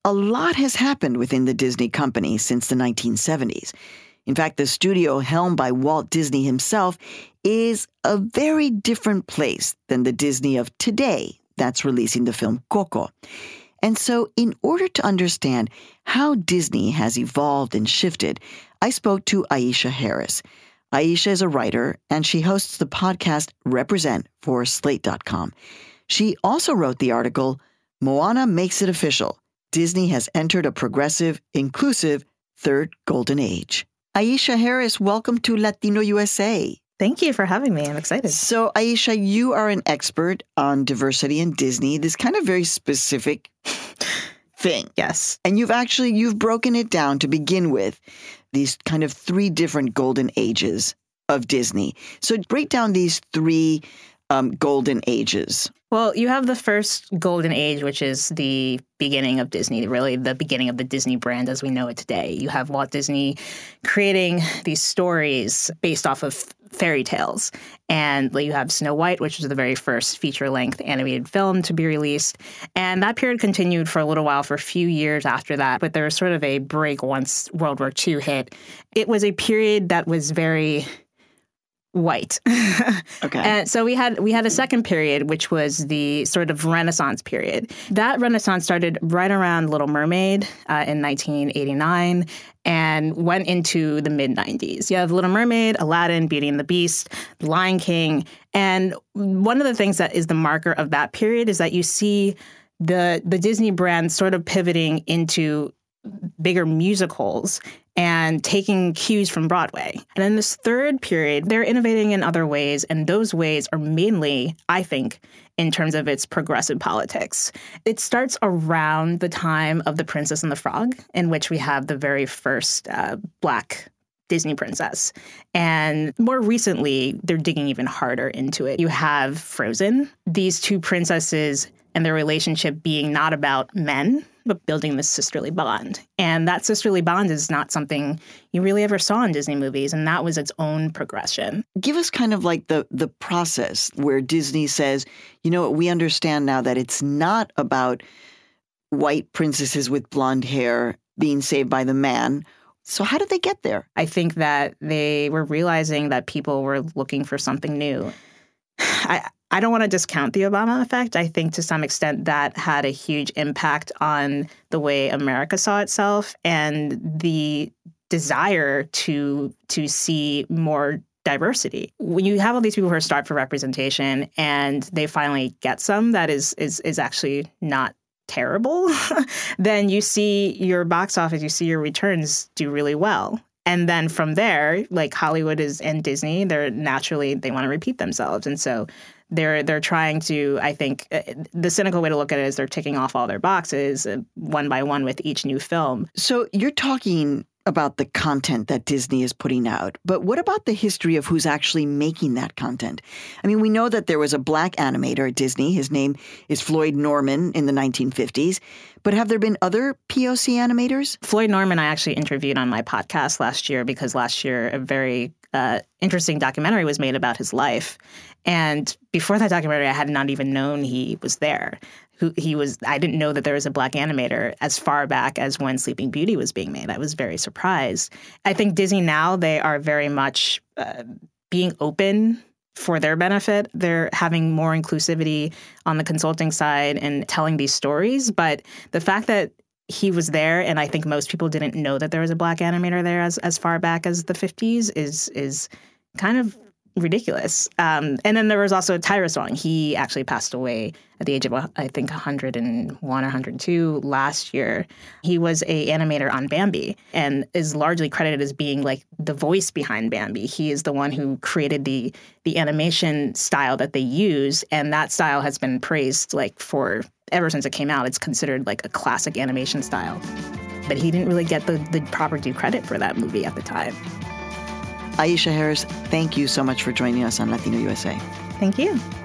a lot has happened within the Disney company since the 1970s. In fact, the studio helmed by Walt Disney himself is a very different place than the Disney of today that's releasing the film Coco. And so in order to understand how Disney has evolved and shifted, I spoke to Aisha Harris. Aisha is a writer, and she hosts the podcast Represent for Slate.com. She also wrote the article, Moana Makes It Official. Disney has entered a progressive, inclusive, third golden age. Aisha Harris, welcome to Latino USA. Thank you for having me. I'm excited. So, Aisha, you are an expert on diversity in Disney, this kind of very specific thing. Yes. And you've broken it down to begin with, these kind of three different golden ages of Disney. So break down these three golden ages. Well, you have the first golden age, which is the beginning of Disney, really the beginning of the Disney brand as we know it today. You have Walt Disney creating these stories based off of fairy tales. And you have Snow White, which was the very first feature-length animated film to be released. And that period continued for a little while, for a few years after that. But there was sort of a break once World War II hit. It was a period that was very white. Okay. And so we had a second period, which was the sort of Renaissance period. That Renaissance started right around Little Mermaid in 1989 and went into the mid-90s. You have Little Mermaid, Aladdin, Beauty and the Beast, The Lion King. And one of the things that is the marker of that period is that you see the Disney brand sort of pivoting into bigger musicals and taking cues from Broadway. And in this third period, they're innovating in other ways, and those ways are mainly, I think, in terms of its progressive politics. It starts around the time of The Princess and the Frog, in which we have the very first Black Disney princess. And more recently, they're digging even harder into it. You have Frozen, these two princesses and their relationship being not about men, but building this sisterly bond. And that sisterly bond is not something you really ever saw in Disney movies, and that was its own progression. Give us kind of like the process where Disney says, you know what, we understand now that it's not about white princesses with blonde hair being saved by the man. So how did they get there? I think that they were realizing that people were looking for something new. I don't want to discount the Obama effect. I think to some extent that had a huge impact on the way America saw itself and the desire to see more diversity. When you have all these people who are starved for representation and they finally get some that is actually not terrible, then you see your box office, you see your returns do really well. And then from there, like Hollywood and Disney, they want to repeat themselves. And so they're trying to, I think, the cynical way to look at it is they're ticking off all their boxes one by one with each new film. So you're talking about the content that Disney is putting out, but what about the history of who's actually making that content? I mean, we know that there was a Black animator at Disney. His name is Floyd Norman in the 1950s. But have there been other POC animators? Floyd Norman I actually interviewed on my podcast last year because last year a very interesting documentary was made about his life. And before that documentary, I had not even known he was there. I didn't know that there was a Black animator as far back as when Sleeping Beauty was being made. I was very surprised. I think Disney now, they are very much being open for their benefit. They're having more inclusivity on the consulting side and telling these stories. But the fact that he was there, and I think most people didn't know that there was a Black animator there as far back as the 50s, is kind of ridiculous. And then there was also Tyra Song. He actually passed away at the age of, I think, 101 or 102 last year. He was an animator on Bambi and is largely credited as being like the voice behind Bambi. He is the one who created the animation style that they use, and that style has been praised for ever since it came out. It's considered like a classic animation style. But he didn't really get the proper due credit for that movie at the time. Aisha Harris, thank you so much for joining us on Latino USA. Thank you.